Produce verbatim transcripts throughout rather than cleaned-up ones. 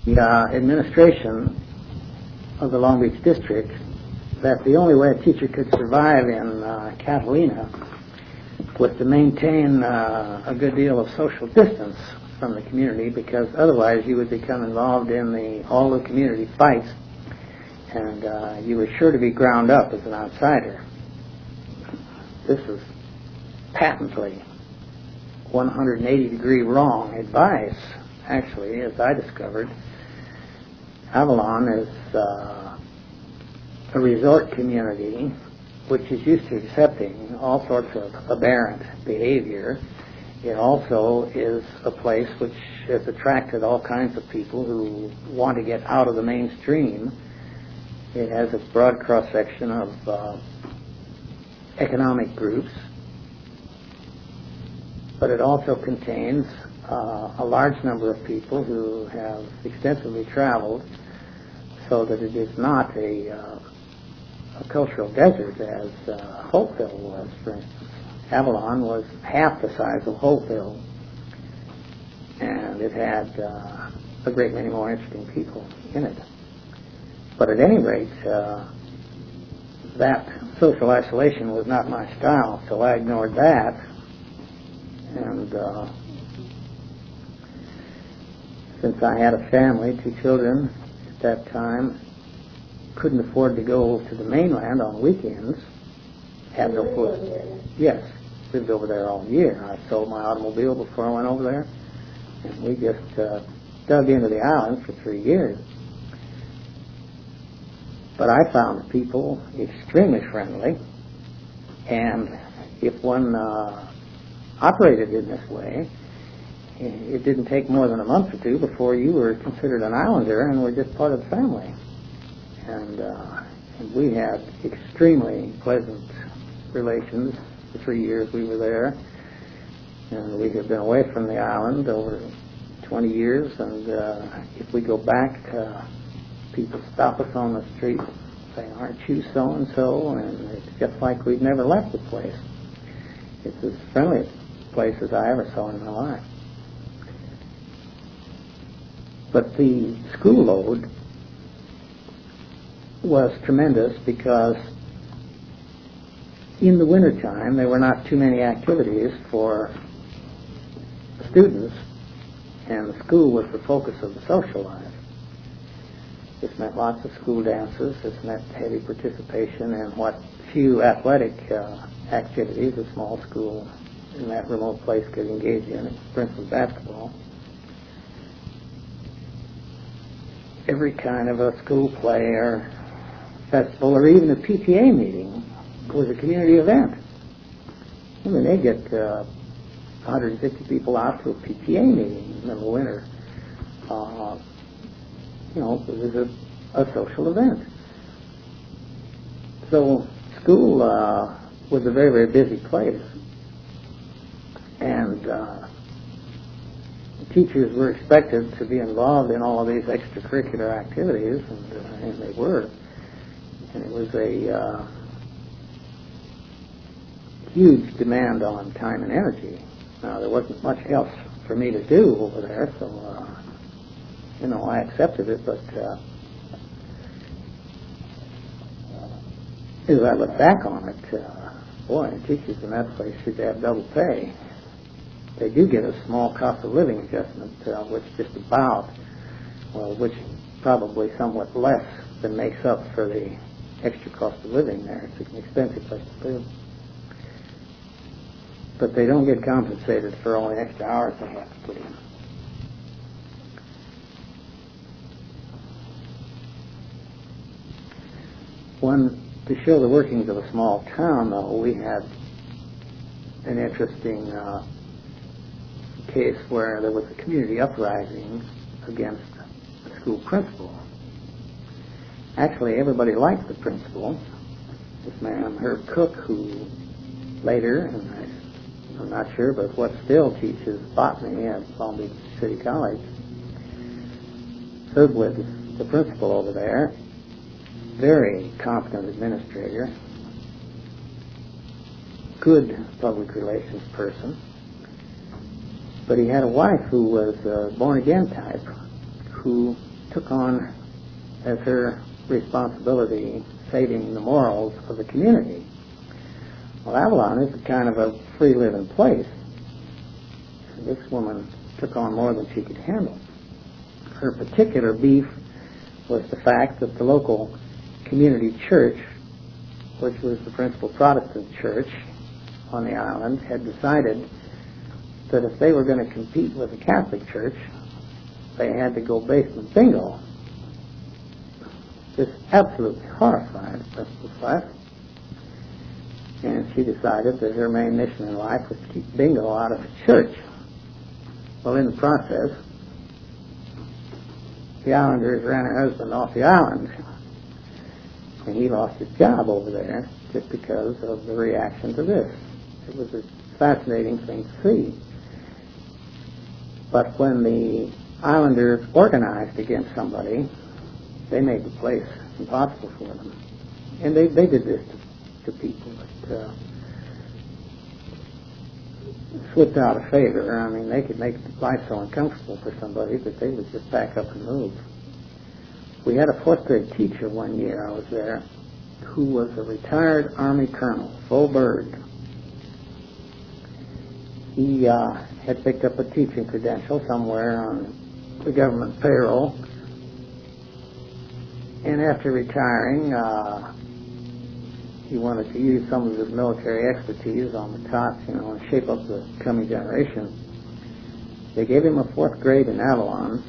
the uh, administration of the Long Beach District that the only way a teacher could survive in uh, Catalina was to maintain uh, a good deal of social distance from the community, because otherwise you would become involved in the all the community fights, and uh, you were sure to be ground up as an outsider. This is patently one hundred eighty degree wrong advice. Actually, as I discovered, Avalon is uh, a resort community which is used to accepting all sorts of aberrant behavior. It also is a place which has attracted all kinds of people who want to get out of the mainstream. It has a broad cross-section of uh, economic groups, but it also contains uh, a large number of people who have extensively traveled, so that it is not a, uh, a cultural desert as uh, Holtville was, for instance. Avalon was half the size of Holtville, and it had uh, a great many more interesting people in it. But at any rate, uh, that social isolation was not my style, so I ignored that. And uh, since I had a family, two children at that time, couldn't afford to go to the mainland on weekends, had no foot. Yes, lived over there all year. I sold my automobile before I went over there, and we just uh, dug into the island for three years. But I found the people extremely friendly, and if one uh, operated in this way, it didn't take more than a month or two before you were considered an islander and were just part of the family. And, uh, and we had extremely pleasant relations the three years we were there. And we have been away from the island over twenty years, and uh, if we go back, uh, people stop us on the street and say, "Aren't you so-and-so?" And it's just like we'd never left the place. It's as friendly a place as I ever saw in my life. But the school load was tremendous, because in the wintertime there were not too many activities for the students, and the school was the focus of the social life. This meant lots of school dances. This meant heavy participation in what few athletic uh, activities a small school in that remote place could engage in, for instance, basketball. Every kind of a school play or festival, or even a P T A meeting, was a community event. I mean, they get uh, one hundred fifty people out to a P T A meeting in the winter. Uh, you know, it was a, a social event. So school uh, was a very, very busy place. And uh, teachers were expected to be involved in all of these extracurricular activities, and, uh, and they were. And it was a uh, huge demand on time and energy. Now, there wasn't much else for me to do over there, so, uh, you know, I accepted it, but uh, as I look back on it, uh, boy, teachers in that place should have double pay. They do get a small cost of living adjustment, uh, which just about, well, which probably somewhat less than makes up for the extra cost of living there. It's an expensive place to live. But they don't get compensated for all the extra hours they have to put in. One, to show the workings of a small town, though, we had an interesting uh, case where there was a community uprising against the school principal. Actually, everybody liked the principal, this man, Herb Cook, who later, and I, I'm not sure, but what still teaches botany at Long Beach City College. Herb was the principal over there, very competent administrator, good public relations person, but he had a wife who was a born-again type, who took on as her responsibility saving the morals of the community. Well, Avalon is a kind of a free-living place. This woman took on more than she could handle. Her particular beef was the fact that the local community church, which was the principal Protestant church on the island, had decided that if they were going to compete with the Catholic Church, they had to go basement bingo. This absolutely horrified the principal class, and she decided that her main mission in life was to keep bingo out of the church. Well, in the process, the Islanders ran her husband off the island, and he lost his job over there just because of the reaction to this. It was a fascinating thing to see. But when the Islanders organized against somebody, they made the place impossible for them. And they, they did this to, to people that uh, slipped out of favor. I mean, they could make life so uncomfortable for somebody that they would just back up and move. We had a fourth grade teacher one year I was there who was a retired Army colonel, full bird. He uh, had picked up a teaching credential somewhere on the government payroll, and after retiring, uh, he wanted to use some of his military expertise on the tots, you know, and shape up the coming generation. They gave him a fourth grade in Avalon,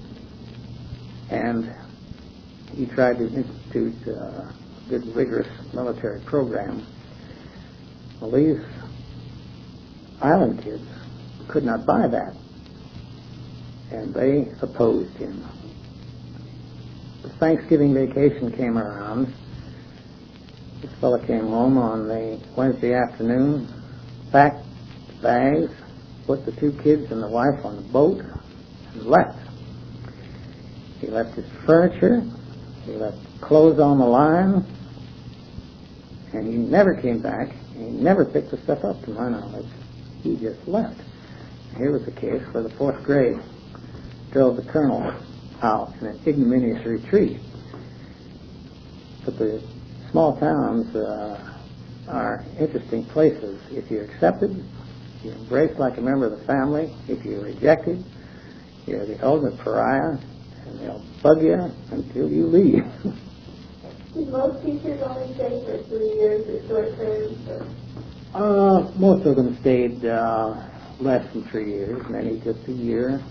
and he tried to institute a good, vigorous military program. Well, these island kids could not buy that, and they opposed him. The Thanksgiving vacation came around. This fellow came home on the Wednesday afternoon, packed bags, put the two kids and the wife on the boat, and left. He left his furniture, he left clothes on the line, and he never came back. He never picked the stuff up, to my knowledge. He just left. Here was the case where the fourth grade drove the colonel out in an ignominious retreat. But the small towns uh, are interesting places. If you're accepted, you're embraced like a member of the family. If you're rejected, you're the ultimate pariah, and they'll bug you until you leave. Did most teachers only stay for three years or short terms? Or? Uh, most of them stayed uh, less than three years, many just a year.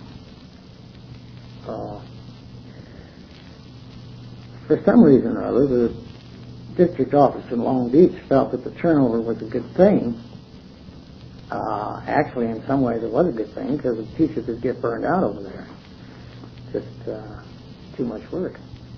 Uh, for some reason or other, the district office in Long Beach felt that the turnover was a good thing. Uh, actually, in some ways, it was a good thing because the teachers would get burned out over there. Just uh, too much work.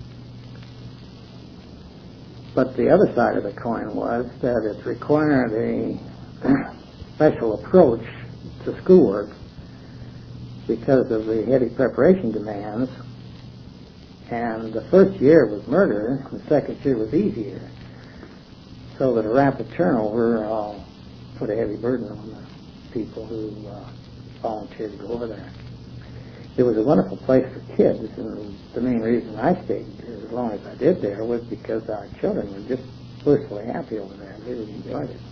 But the other side of the coin was that it required a special approach to schoolwork because of the heavy preparation demands. And the first year was murder, and the second year was easier. So that a rapid turnover uh, put a heavy burden on the people who uh, volunteered to go over there. It was a wonderful place for kids, and the main reason I stayed as long as I did there was because our children were just blissfully happy over there. They really enjoyed it.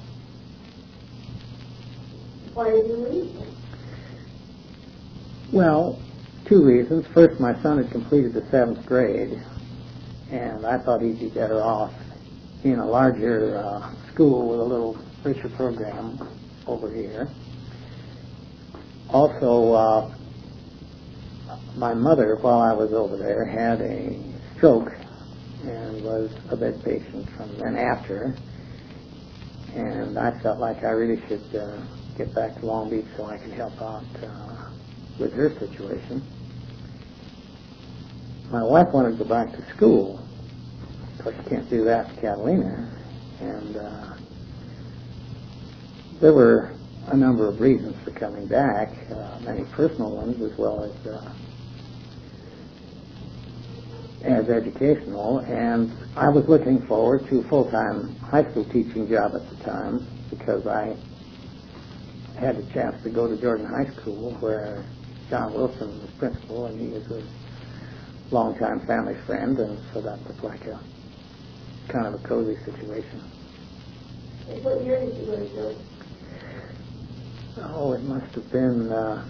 Why did you leave? Well, two reasons. First, my son had completed the seventh grade, and I thought he'd be better off in a larger uh, school with a little richer program over here. Also, uh, my mother, while I was over there, had a stroke and was a bed patient from then after, and I felt like I really should uh, get back to Long Beach so I could help out uh, with her situation. My wife wanted to go back to school. Of course, you can't do that in Catalina, and uh, there were a number of reasons for coming back, uh, many personal ones as well as uh, as educational, and I was looking forward to a full-time high school teaching job at the time because I had the chance to go to Jordan High School where John Wilson was principal, and he was a longtime family friend, and so that was like a kind of a cozy situation. What year did you go to George? Oh, it must have been uh,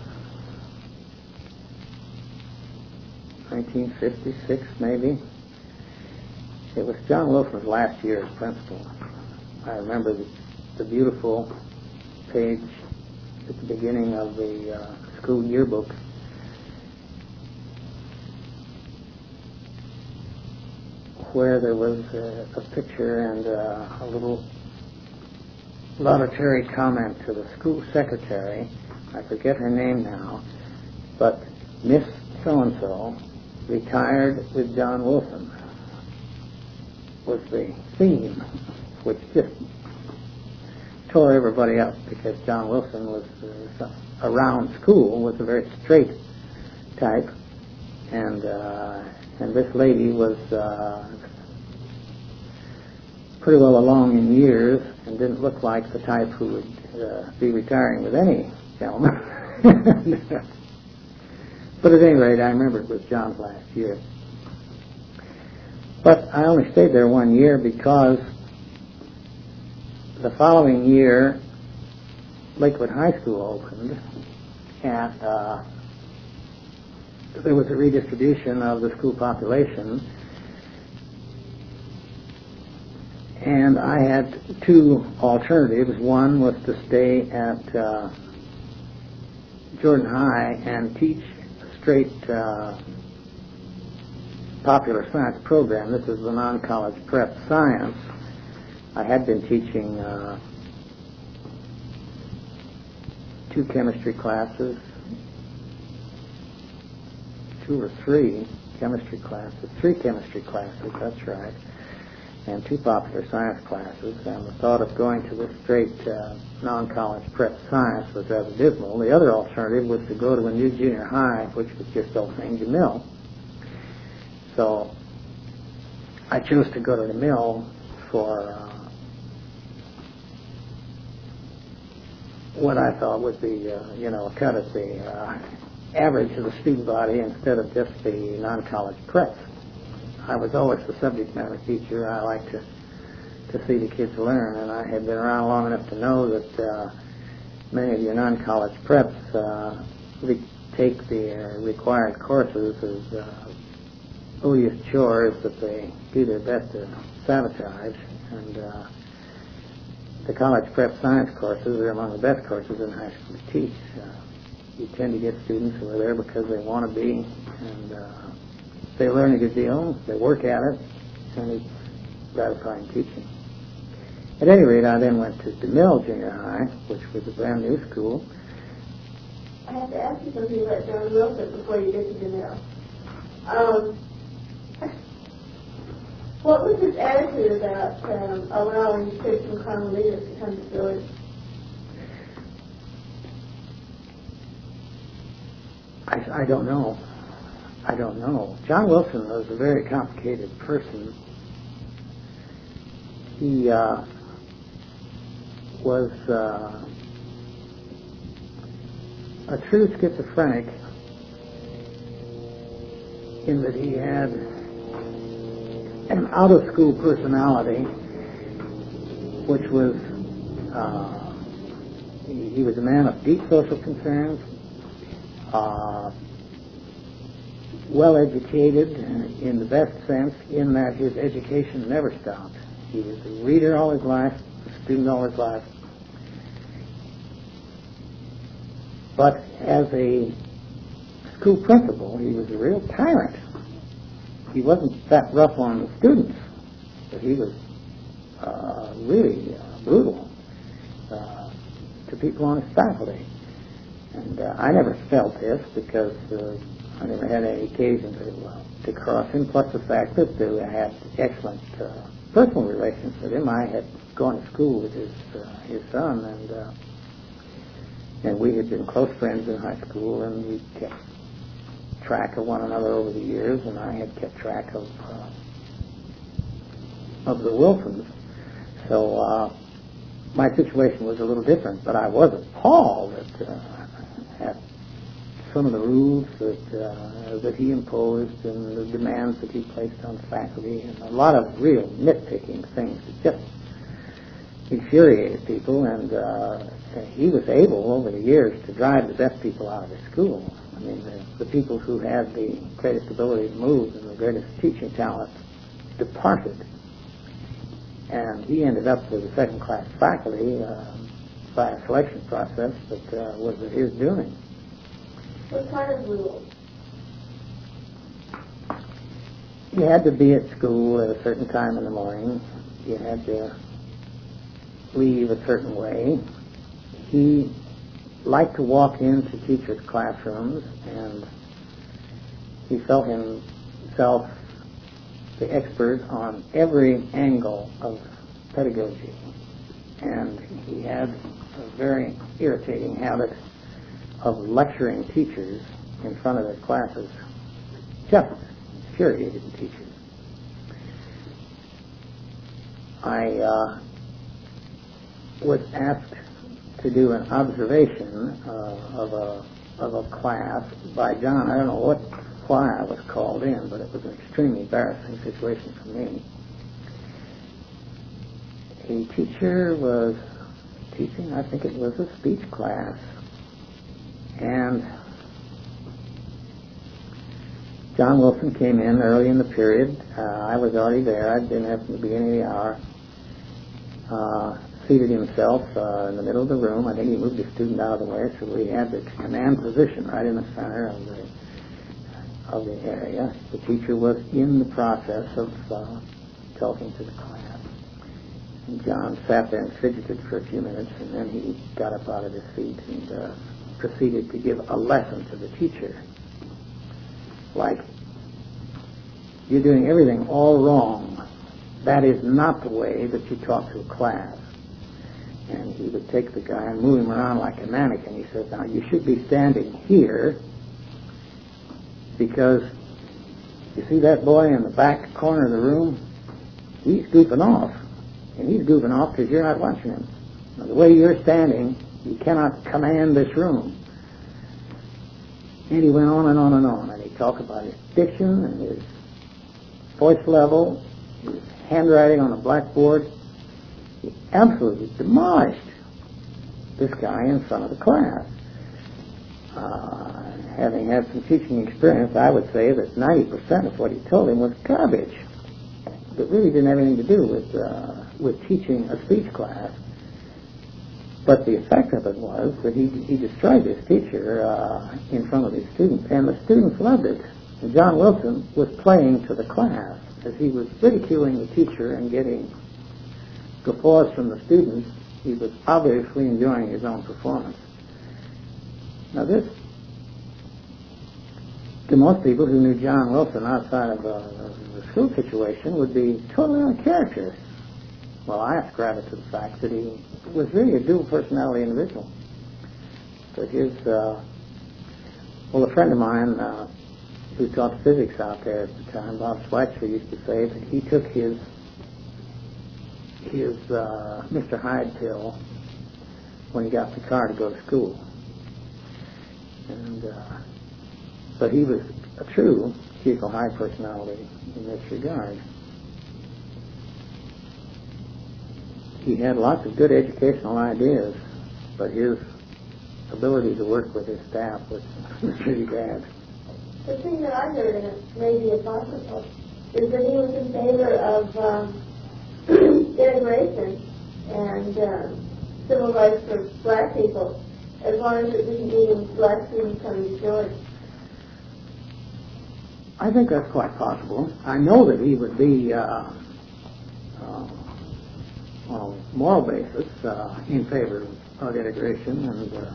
nineteen fifty-six, maybe. It was John Wilson's last year as principal. I remember the, the beautiful page at the beginning of the uh, school yearbook. Where there was a, a picture and uh, a little laudatory comment to the school secretary. I forget her name now, but Miss So-and-so retired with John Wilson was the theme, which just tore everybody up because John Wilson was uh, around school was a very straight type, and uh, and this lady was uh, pretty well along in years and didn't look like the type who would uh, be retiring with any gentleman. But at any rate, I remember it was John's last year. But I only stayed there one year because the following year, Lakewood High School opened, and uh, there was a redistribution of the school population, and I had two alternatives. One was to stay at uh, Jordan High and teach a straight uh, popular science program. This is the non-college prep science. I had been teaching uh, two chemistry classes, two or three chemistry classes, three chemistry classes, that's right, and two popular science classes, and the thought of going to this straight uh, non-college prep science was rather dismal. The other alternative was to go to a new junior high, which was just opening, DeMille. So I chose to go to DeMille for uh, what I thought would be, uh, you know, a cut at the uh, average of the student body instead of just the non-college prep. I was always the subject matter teacher. I like to to see the kids learn, and I had been around long enough to know that uh, many of your non-college preps uh, re- take the uh, required courses as uh, odious chores that they do their best to sabotage, and uh, the college prep science courses are among the best courses in high school to teach. Uh, you tend to get students who are there because they want to be, and uh, they learn a good deal, they work at it, and it's gratifying teaching. At any rate, I then went to DeMille Junior High, which was a brand new school. I have to ask you something about John Wilson before you get to DeMille. Um, what was his attitude about um, allowing kids from Carmelitas to come to George? I, I don't know. I don't know. John Wilson was a very complicated person. He uh, was uh, a true schizophrenic in that he had an out-of-school personality, which was, uh, he, he was a man of deep social concerns, uh, well-educated in the best sense, in that his education never stopped. He was a reader all his life, a student all his life. But as a school principal, he was a real tyrant. He wasn't that rough on the students, but he was uh, really uh, brutal uh, to people on his faculty. And uh, I never felt this because uh, I never had any occasion to, uh, to cross him, plus the fact that uh, I had excellent uh, personal relations with him. I had gone to school with his uh, his son, and uh, and we had been close friends in high school, and we kept track of one another over the years, and I had kept track of uh, of the Wilsons. So uh, my situation was a little different, but I was appalled at, uh, at some of the rules that uh, that he imposed and the demands that he placed on faculty, and a lot of real nitpicking things that just infuriated people. And uh, he was able, over the years, to drive the best people out of the school. I mean, the, the people who had the greatest ability to move and the greatest teaching talent departed. And he ended up with a second-class faculty uh, by a selection process that uh, was of his doing. What kind of rules? You had to be at school at a certain time in the morning. You had to leave a certain way. He liked to walk into teachers' classrooms, and he felt himself the expert on every angle of pedagogy. And he had a very irritating habit of lecturing teachers in front of their classes. Just infuriated the teachers. I uh, was asked to do an observation uh, of a of a class by John. I don't know what why I was called in, but it was an extremely embarrassing situation for me. A teacher was teaching, I think it was a speech class, and John Wilson came in early in the period. Uh, I was already there. I'd been there from the beginning of the hour. Uh, seated himself uh, in the middle of the room. I think he moved the student out of the way, so we had the command position right in the center of the of the area. The teacher was in the process of uh, talking to the class. And John sat there and fidgeted for a few minutes, and then he got up out of his seat and uh, proceeded to give a lesson to the teacher. Like, you're doing everything all wrong. That is not the way that you talk to a class. And he would take the guy and move him around like a mannequin. He said, now you should be standing here because you see that boy in the back corner of the room? He's goofing off. And he's goofing off because you're not watching him. Now, the way you're standing, you cannot command this room. And he went on and on and on. And he talked about his diction and his voice level, his handwriting on the blackboard. He absolutely demolished this guy in front of the class. Uh, having had some teaching experience, I would say that ninety percent of what he told him was garbage. That really didn't have anything to do with uh, with teaching a speech class. But the effect of it was that he, he destroyed his teacher uh, in front of his students, and the students loved it. And John Wilson was playing to the class as he was ridiculing the teacher and getting guffaws from the students. He was obviously enjoying his own performance. Now this, to most people who knew John Wilson outside of uh, the school situation, would be totally out of character. Well, I ascribe to the fact that he was really a dual personality individual. But his, uh, well, a friend of mine uh, who taught physics out there at the time, Bob Schweitzer, used to say that he took his his uh, Mister Hyde pill when he got the car to go to school. And uh, but he was a true Jekyll Hyde personality in this regard. He had lots of good educational ideas, but his ability to work with his staff was, was pretty bad. The thing that I heard, and it may be apocryphal, is that he was in favor of um, integration and uh, civil rights for black people, as long as it didn't mean black students coming to George. I think that's quite possible. I know that he would be, uh, uh, on a moral basis, uh, in favor of integration, and uh,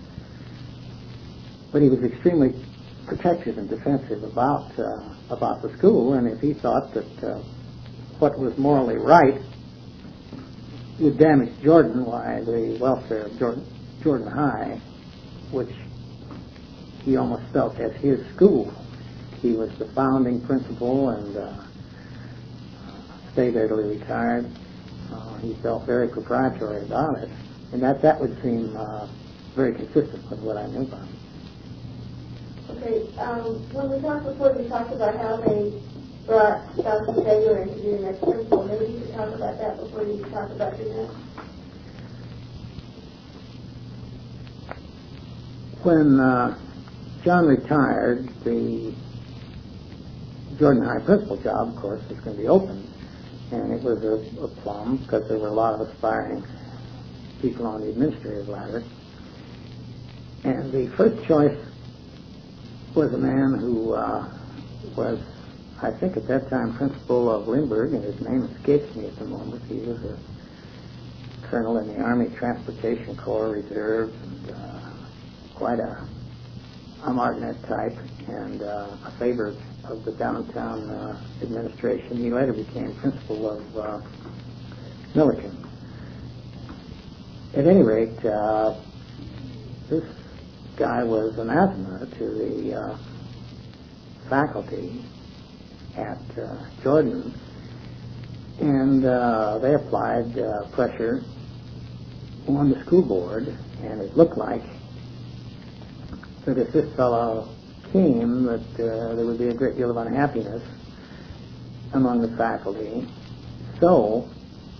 but he was extremely protective and defensive about uh, about the school, and if he thought that uh, what was morally right would damage Jordan, why the welfare of Jordan, Jordan High, which he almost felt as his school. He was the founding principal and uh, stayed early retired. Uh, he felt very proprietary about it, and that that would seem uh, very consistent with what I knew about him. Okay. Um, when we talked before, we talked about how they brought Doctor Sager in to do the next principal. Maybe you could talk about that before you talk about the next. When uh, John retired, the Jordan High principal job, of course, was going to be open. And it was a, a plum because there were a lot of aspiring people on the administrative ladder. And the first choice was a man who uh, was, I think at that time, principal of Lindbergh, and his name escapes me at the moment. He was a colonel in the Army Transportation Corps Reserve, and uh, quite a, a martinet type, and uh, a favorite of the downtown uh, administration. He later became principal of uh, Milliken. At any rate, uh, this guy was anathema to the uh, faculty at uh, Jordan, and uh, they applied uh, pressure on the school board, and it looked like that if this fellow came, that uh, there would be a great deal of unhappiness among the faculty. So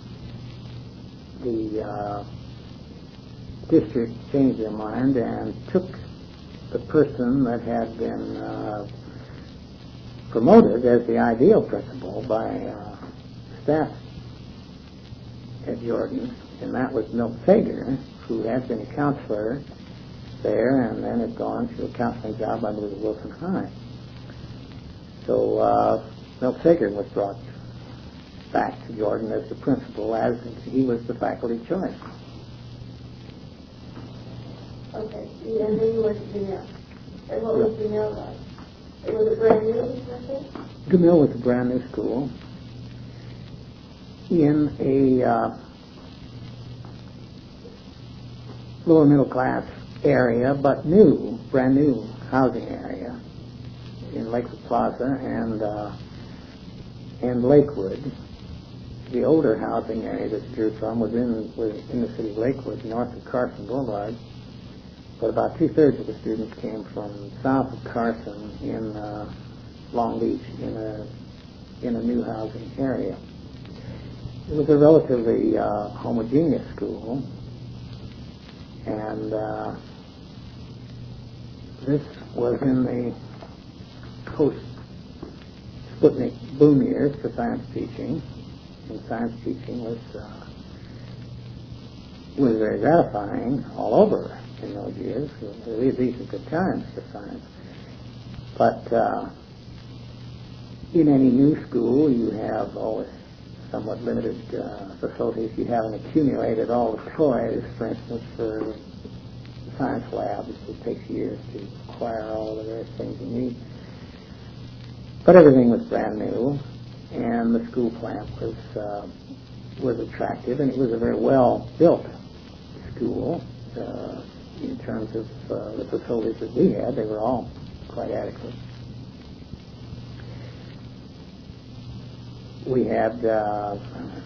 the uh, district changed their mind and took the person that had been uh, promoted as the ideal principal by uh, staff at Jordan, and that was Milt Sager, who had been a counselor there and then had gone to a counseling job, I believe, at Wilson High. So uh, Milt Sager was brought back to Jordan as the principal, as he was the faculty choice. Okay, and then you went to DeMille. And what was DeMille like? Was it brand new, I think? DeMille was a brand new school in a uh, lower middle class area, but new, brand new housing area in Lakewood Plaza and uh, and Lakewood. The older housing area that drew from was in was in the city of Lakewood, north of Carson Boulevard. But about two-thirds of the students came from south of Carson in uh, Long Beach in a in a new housing area. It was a relatively uh, homogeneous school, and uh, this was in the post-Sputnik boom years for science teaching, and science teaching was uh, was very gratifying all over in those years. These are good times for science. But uh, in any new school, you have always somewhat limited uh, facilities. You haven't accumulated all the toys, for instance, for science labs. It takes years to acquire all the various things you need. But everything was brand new, and the school plant was uh, was attractive, and it was a very well built school. Uh, in terms of uh, the facilities that we had, they were all quite adequate. We had uh,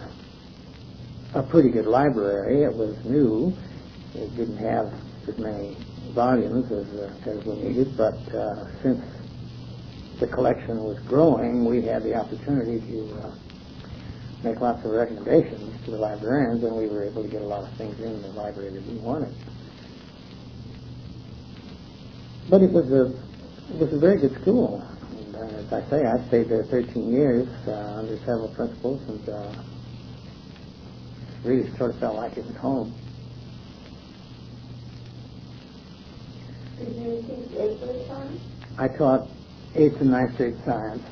a pretty good library. It was new. It didn't have as many volumes as, uh, as we needed, but uh, since the collection was growing, we had the opportunity to uh, make lots of recommendations to the librarians, and we were able to get a lot of things in the library that we wanted. But it was a it was a very good school. And, uh, as I say, I stayed there thirteen years uh, under several principals, and uh, really sort of felt like it was home. Did you teach eighth grade science? I taught eighth and ninth grade science,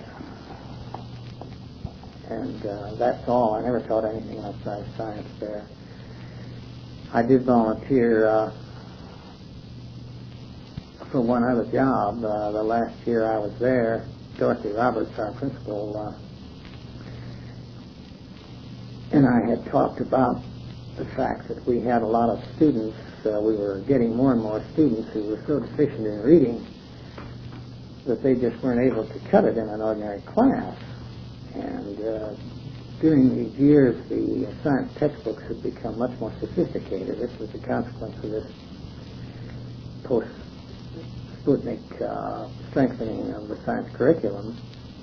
and uh, that's all. I never taught anything outside science there. I did volunteer uh, for one other job. Uh, the last year I was there, Dorothy Roberts, our principal, uh, and I had talked about the fact that we had a lot of students. Uh, we were getting more and more students who were so deficient in reading that they just weren't able to cut it in an ordinary class. And uh, during these years, the science textbooks had become much more sophisticated. This was a consequence of this post Sputnik uh, strengthening of the science curriculum.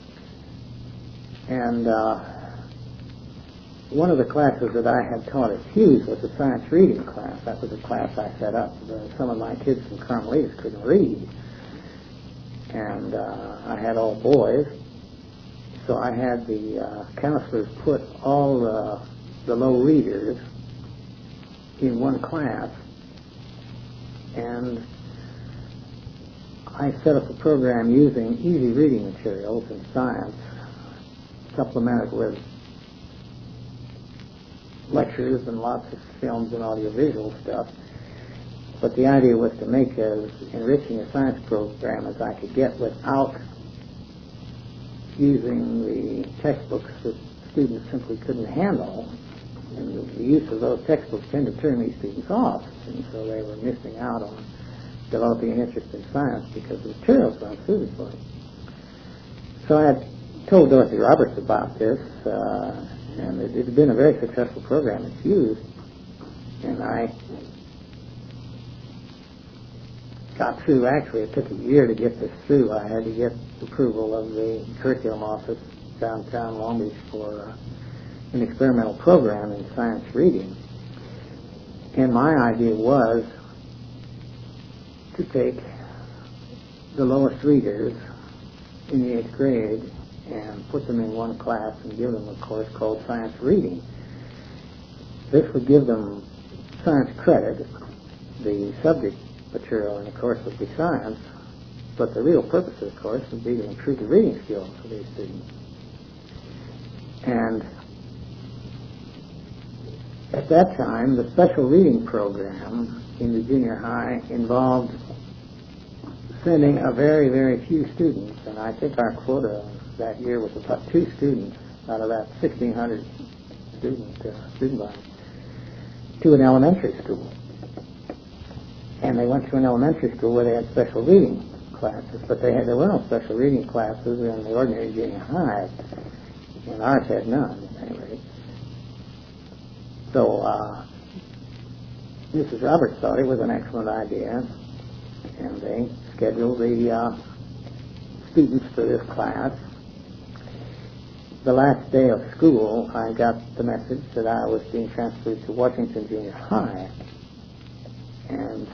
And uh, one of the classes that I had taught at Hughes was a science reading class. That was a class I set up. The, some of my kids from Carmelitas couldn't read. And uh, I had all boys. So I had the uh, counselors put all the, the low readers in one class. And I set up a program using easy reading materials in science, supplemented with lectures and lots of films and audiovisual stuff. But the idea was to make as enriching a science program as I could get without using the textbooks that students simply couldn't handle. And the use of those textbooks tended to turn these students off, and so they were missing out on developing an interest in science because the materials weren't suited for it. So I had told Dorothy Roberts about this, uh, and it had been a very successful program at Hughes, and I got through. Actually, it took a year to get this through. I had to get approval of the curriculum office downtown Long Beach for uh, an experimental program in science reading. And my idea was to take the lowest readers in the eighth grade and put them in one class and give them a course called science reading. This would give them science credit. The subject material in the course would be science, but the real purpose of the course would be to improve the reading skills of these students. And at that time, the special reading program in the junior high involved sending a very, very few students, and I think our quota that year was about two students out of that sixteen hundred student uh, student body, to an elementary school. And they went to an elementary school where they had special reading classes, but they had there were no special reading classes in the ordinary junior high, and ours had none, at any rate. So uh, Missus Roberts thought it was an excellent idea, and they scheduled the uh, students for this class. The last day of school, I got the message that I was being transferred to Washington Junior High, and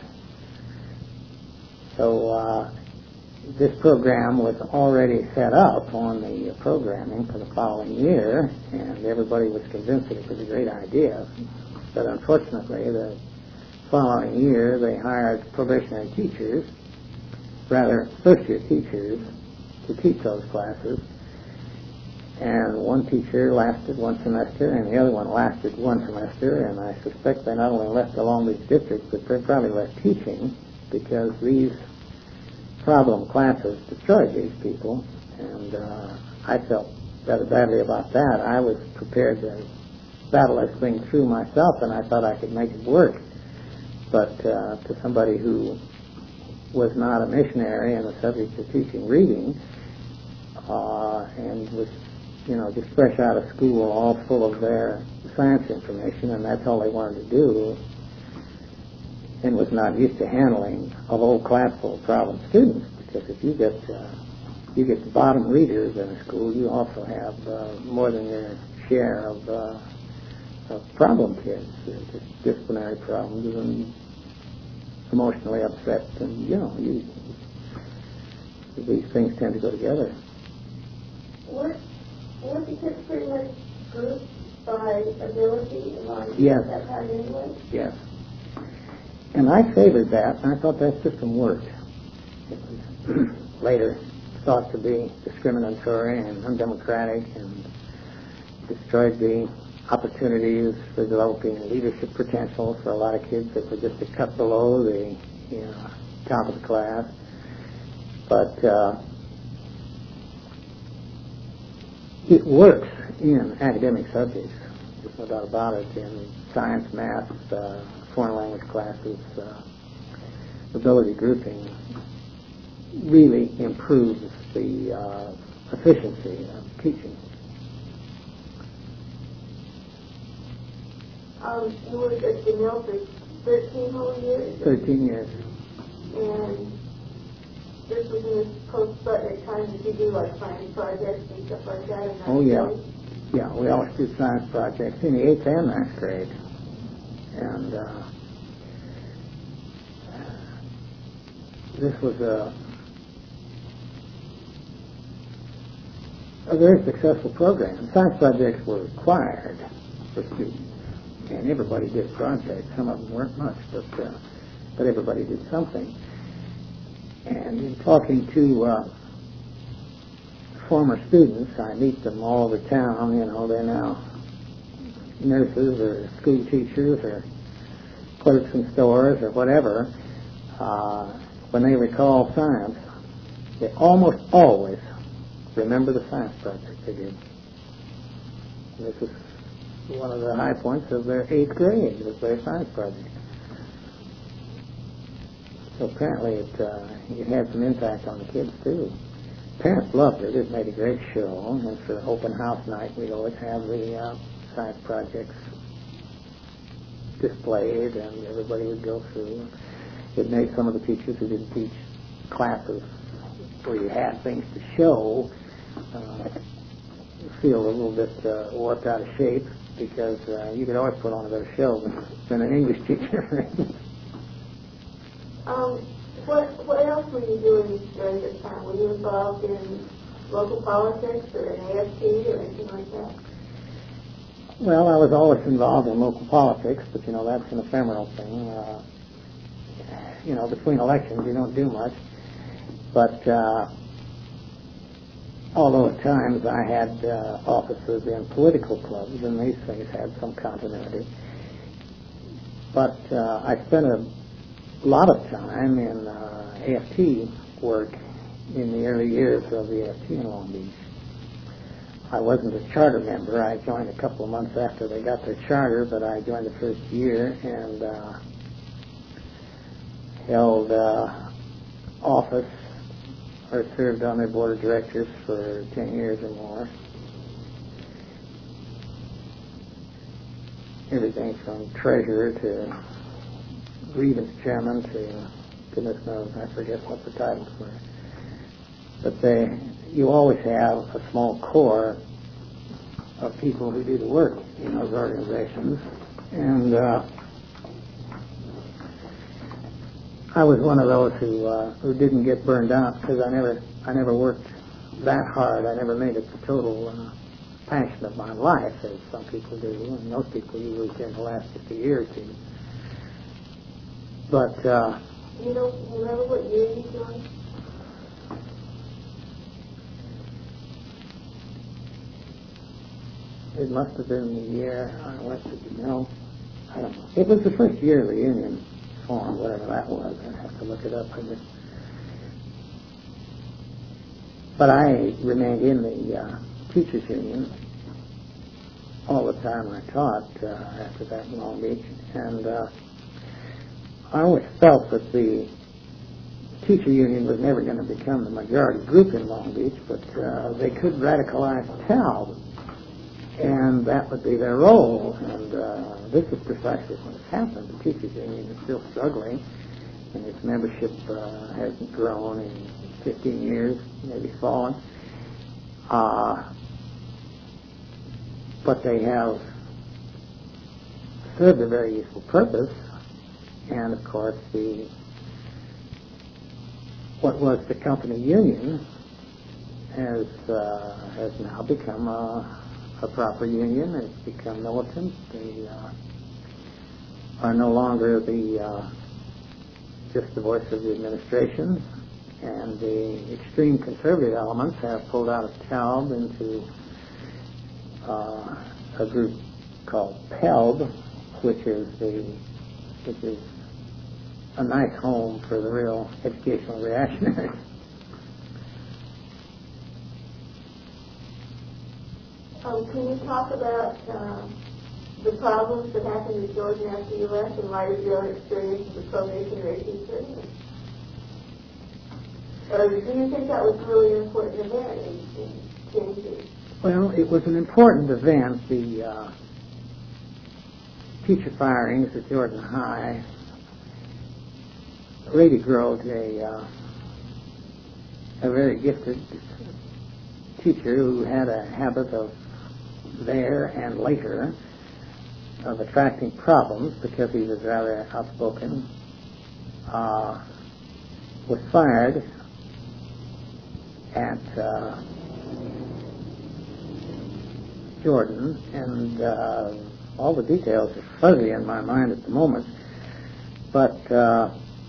so uh, this program was already set up on the programming for the following year, and everybody was convinced that it was a great idea. But unfortunately, the following year, they hired probationary teachers, rather first-year teachers, to teach those classes. And one teacher lasted one semester, and the other one lasted one semester, and I suspect they not only left the Long Beach district, but they probably left teaching, because these problem classes destroyed these people, and uh, I felt rather badly about that. I was prepared to battle this thing through myself, and I thought I could make it work. But uh, to somebody who was not a missionary and the subject of teaching reading, uh, and was, you know, just fresh out of school, all full of their science information, and that's all they wanted to do, and was not used to handling a whole class full of problem students, because if you get uh, you get the bottom readers in a school, you also have uh, more than your share of, uh, of problem kids, uh, just disciplinary problems and emotionally upset, and you know, you, these things tend to go together. Weren't, weren't the kids pretty much grouped by ability along Yes. that time anyway? Yes. And I favored that, and I thought that system worked. It was later thought to be discriminatory and undemocratic and destroyed the opportunities for developing leadership potential for a lot of kids that were just a cut below the you know, top of the class. But uh, it works in academic subjects. There's no doubt about it. In science, math, uh, foreign language classes, uh, ability grouping really improves the uh, efficiency of teaching. Um, you were at the mill for thirteen whole years? Thirteen years. And this was in this post-Sputnik time, did you do like science projects and stuff like that? In Oh, yeah. Grade? Yeah, we always do science projects in the eighth and ninth grade. And uh, this was a, a very successful program. Science projects were required for students, and everybody did projects. Some of them weren't much, but uh, but everybody did something. And in talking to uh, former students, I meet them all over town. You know, they're now nurses or school teachers or clerks in stores or whatever. Uh, when they recall science, they almost always remember the science project they did. And this is one of the high points of their eighth grade, was their science project. So apparently it, uh, it had some impact on the kids too. Parents loved it. It made a great show. And for open house night, we'd always have the uh, science projects displayed, and everybody would go through. It made some of the teachers who didn't teach classes where you had things to show uh, feel a little bit uh, warped out of shape, because uh, you could always put on a better show than an English teacher. um, what what else were you doing during this time? Were you involved in local politics or an A F T or anything like that? Well, I was always involved in local politics, but, you know, that's an ephemeral thing. Uh, you know, between elections, you don't do much. But uh, although at times I had uh, offices in political clubs, and these things had some continuity. But uh, I spent a lot of time in uh, A F T work in the early years of the A F T in Long Beach. I wasn't a charter member. I joined a couple of months after they got their charter, but I joined the first year and uh, held uh, office or served on their board of directors for ten years or more. Everything from treasurer to grievance chairman to goodness knows, I forget what the titles were. But they, you always have a small core of people who do the work in those organizations. And uh, I was one of those who uh, who didn't get burned out, because I never I never worked that hard. I never made it the total uh, passion of my life, as some people do, and most people usually tend to last just a year or two. But uh, you don't remember what year you joined? It must have been the year, I don't know, you know, I don't know. It was the first year of the union form, whatever that was. I'd have to look it up. I just, but I remained in the uh, teachers union all the time I taught uh, after that in Long Beach, and uh, I always felt that the teacher union was never going to become the majority group in Long Beach, but uh, they could radicalize TALB, and that would be their role. And uh, this is precisely what has happened. The teachers union is still struggling, and its membership uh, hasn't grown in fifteen years, maybe fallen. Uh, but they have served a very useful purpose, and of course the what was the company union has uh, has now become a a proper union. It's become militant. They uh, are no longer the uh, just the voice of the administration, and the extreme conservative elements have pulled out of TALB into uh, a group called PELB, which is the which is a nice home for the real educational reactionaries. Um, can you talk about uh, the problems that happened in Jordan after you left in light of your own experience with probationary teacher? Or do you think that was really an important event in, in Tennessee? Well, it was an important event. The uh, teacher firings at Jordan High really drove a, uh, a very gifted teacher who had a habit of there and later of attracting problems because he was rather outspoken, uh, was fired at uh, Jordan, and uh, all the details are fuzzy in my mind at the moment, but uh,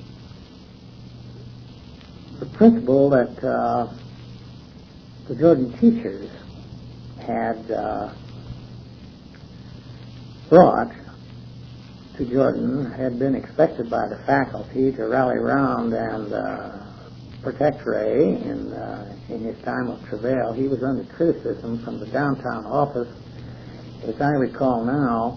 the principle that uh, the Jordan teachers had uh, brought to Jordan had been expected by the faculty to rally around and uh, protect Ray in, uh, in his time of travail. He was under criticism from the downtown office. As I recall now,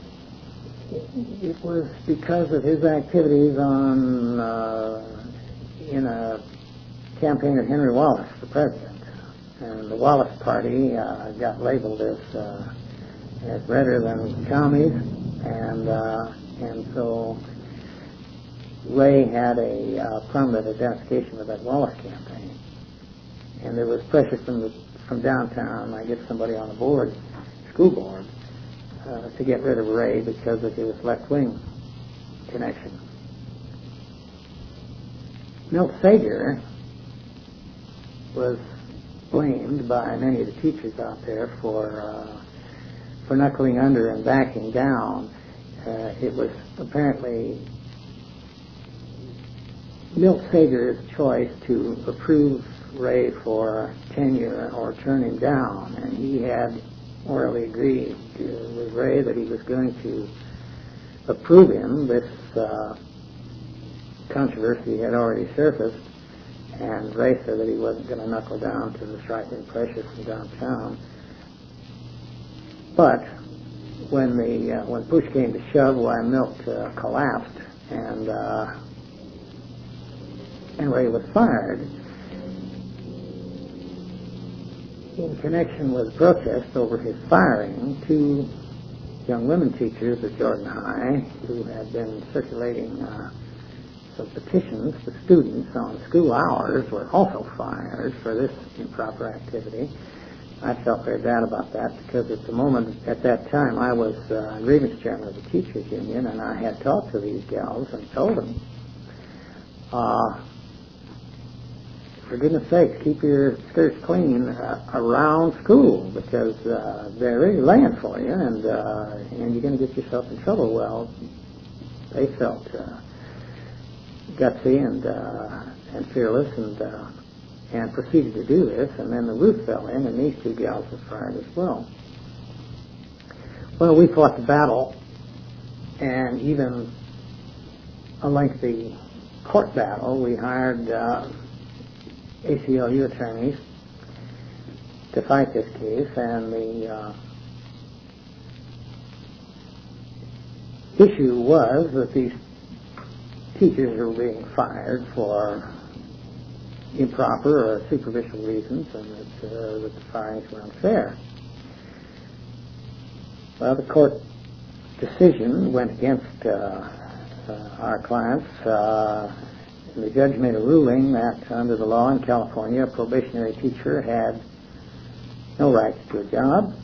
it was because of his activities on uh, in a campaign of Henry Wallace, the president. And the Wallace Party uh, got labeled as uh, as redder than commies, and uh, and so Ray had a uh, prominent identification with that Wallace campaign. And there was pressure from the from downtown, I guess somebody on the board, school board, uh, to get rid of Ray because of his left-wing connection. Milt Sager was blamed by many of the teachers out there for uh, for knuckling under and backing down. Uh, it was apparently Milt Sager's choice to approve Ray for tenure or turn him down, and he had orally agreed to, with Ray that he was going to approve him. This uh, controversy had already surfaced, and Ray said that he wasn't going to knuckle down to the striking pressure from downtown. But when the uh, when push came to shove, why Milt uh, collapsed and uh, and Ray was fired in connection with protest over his firing. Two young women teachers at Jordan High who had been circulating uh, some petitions to students on school hours were also fired for this improper activity. I felt very bad about that because at the moment, at that time, I was uh, grievance chairman of the teachers union, and I had talked to these gals and told them, uh, for goodness sakes, keep your skirts clean uh, around school because uh, they're really laying for you, and uh, and you're going to get yourself in trouble. Well, they felt uh, gutsy and uh, and fearless, and uh, and proceeded to do this, and then the roof fell in, and these two gals were fired as well. Well, we fought the battle, and even a lengthy court battle. We hired uh, A C L U attorneys to fight this case, and the uh, issue was that these teachers were being fired for improper or superficial reasons, and that, uh, that the firings were unfair. Well, the court decision went against uh, uh, our clients. Uh, and the judge made a ruling that under the law in California, a probationary teacher had no rights to a job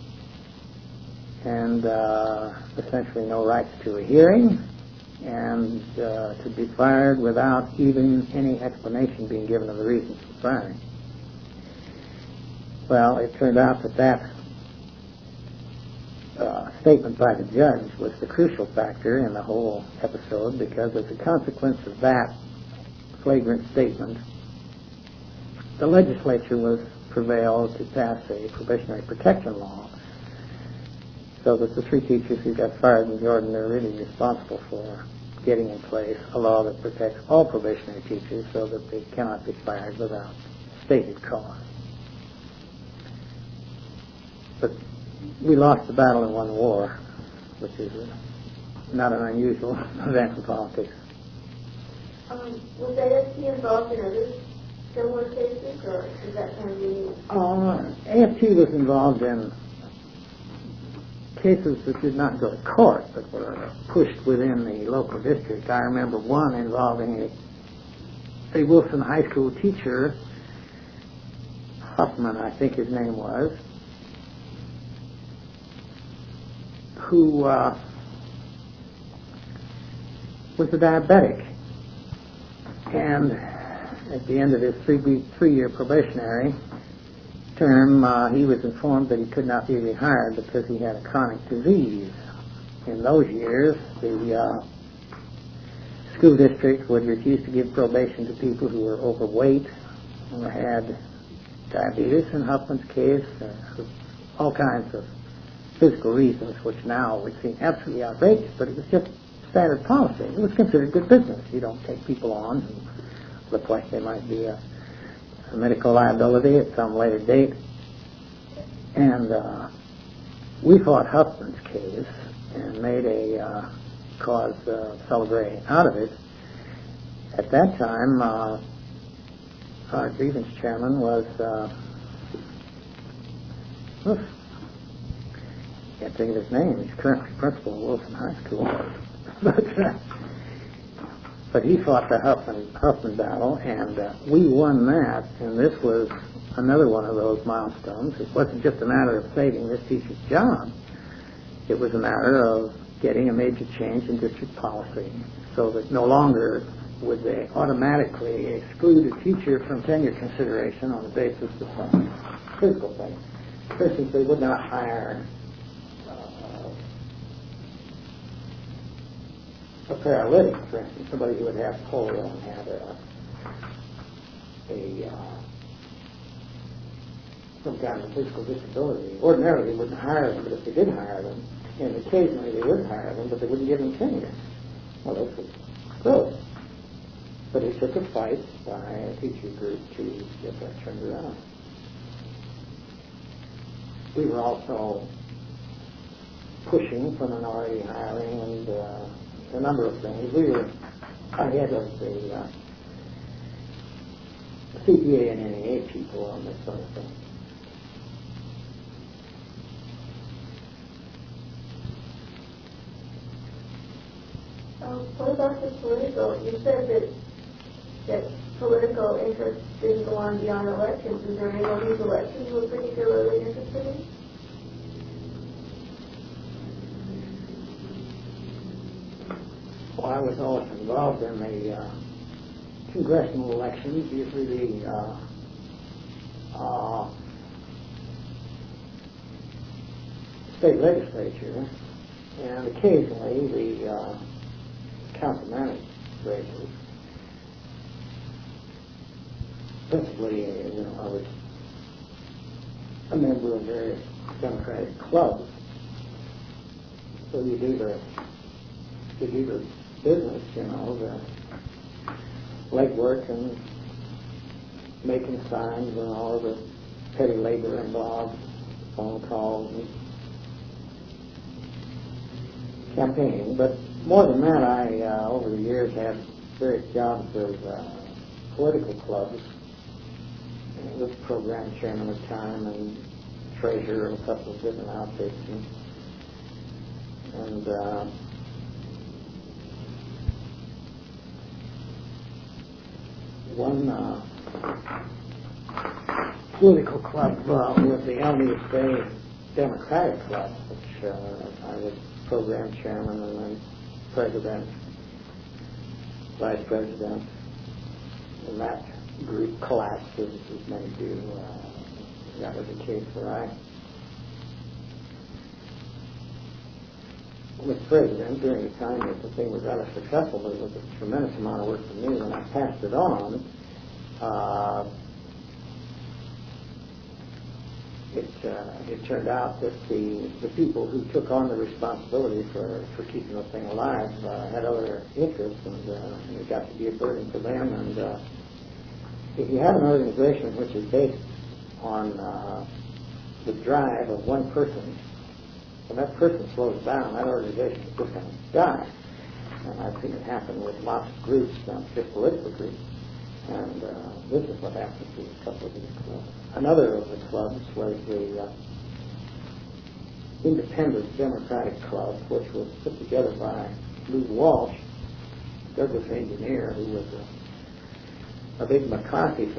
and uh, essentially no rights to a hearing, and uh, to be fired without even any explanation being given of the reasons for firing. Well, it turned out that that uh, statement by the judge was the crucial factor in the whole episode, because as a consequence of that flagrant statement, the legislature was prevailed to pass a probationary protection law, so that the three teachers who got fired in Jordan are really responsible for getting in place a law that protects all probationary teachers so that they cannot be fired without stated cause. But we lost the battle and won the war, which is not an unusual event in politics. Um, was A F T involved in other similar cases, or is that kind of unique? Uh, A F T was involved in cases that did not go to court but were pushed within the local district. I remember one involving a, a Wilson High School teacher Huffman, I think his name was, who uh, was a diabetic. And at the end of his three, three-year probationary term, uh, he was informed that he could not be rehired because he had a chronic disease. In those years, the uh, school district would refuse to give probation to people who were overweight or had diabetes. In Huffman's case, uh, all kinds of physical reasons, which now would seem absolutely outrageous, but it was just standard policy. It was considered good business. You don't take people on who look like they might be a, a medical liability at some later date. And uh, we fought Huffman's case and made a uh, cause uh, celebrating out of it. At that time, uh, our grievance chairman was, uh, oof, can't think of his name. He's currently principal of Wilson High School. but, uh, but he fought the Huffman, Huffman battle, and uh, we won that, and this was another one of those milestones. It wasn't just a matter of saving this teacher's job. It was a matter of getting a major change in district policy so that no longer would they automatically exclude a teacher from tenure consideration on the basis of some physical thing. For instance, they would not hire uh, a paralytic, for instance, somebody who would have polio and had a, a uh, some kind of physical disability. Ordinarily, they wouldn't hire them, but if they did hire them, and occasionally they would hire them, but they wouldn't give them tenure. Well, this was gross. But it took a fight by a teacher group to get that turned around. We were also pushing for minority hiring and uh, a number of things. We were ahead of the uh, C P A and N E A people on this sort of thing. Um, what about the political? You said that that political interest didn't go on beyond elections. Is there any of these elections were particularly interested in? Well, I was always involved in the uh, congressional elections, usually the uh, uh, state legislature, and occasionally the uh, council manager races. Principally, you know, I was a member of various Democratic clubs, so you do the you do the business, you know, the legwork and making signs and all of the petty labor involved, phone calls and campaigning. But more than that, I uh, over the years had various jobs of uh, political clubs. I was program chairman at the time and treasurer of a couple of different outfits, and, and uh, one uh, political club uh, was the Alameda Bay Democratic Club, which uh, I was program chairman and then president, vice president, and that group collapsed, as, as many do. Uh, that was the case where I was president during the time that the thing was rather successful, but it was a tremendous amount of work for me. When I passed it on, uh, it, uh, it turned out that the, the people who took on the responsibility for, for keeping the thing alive uh, had other interests, and, uh, and it got to be a burden for them. And uh, if you have an organization which is based on uh, the drive of one person, when that person slows down, that organization is just going to die. And I've seen it happen with lots of groups, not just political groups. And uh, this is what happened to a couple of these clubs. Another of the clubs was the uh, Independent Democratic Club, which was put together by Lou Walsh, Douglas engineer, who was a, a big McCarthy fan.